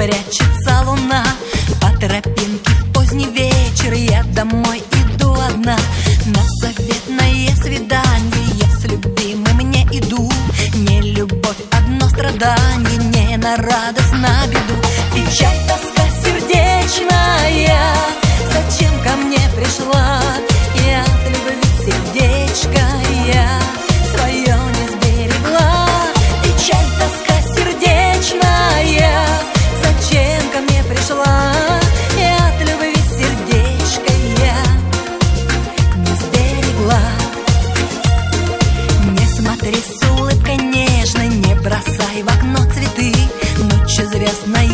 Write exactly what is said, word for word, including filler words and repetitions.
прячется луна. По тропинке в поздний вечер я домой иду одна. На заветное свидание я с любимым не иду. Не любовь, одно страдание, не на радость, на беду. Печаль, тоска сердечная, зачем ко мне пришла? Я от любви сердечко я свое не сберегла. Печаль, тоска сердечная, зачем ко мне пришла? Я от любви сердечко я не сберегла. Не смотри с улыбкой нежной, не бросай в окно цветы. Ночь известная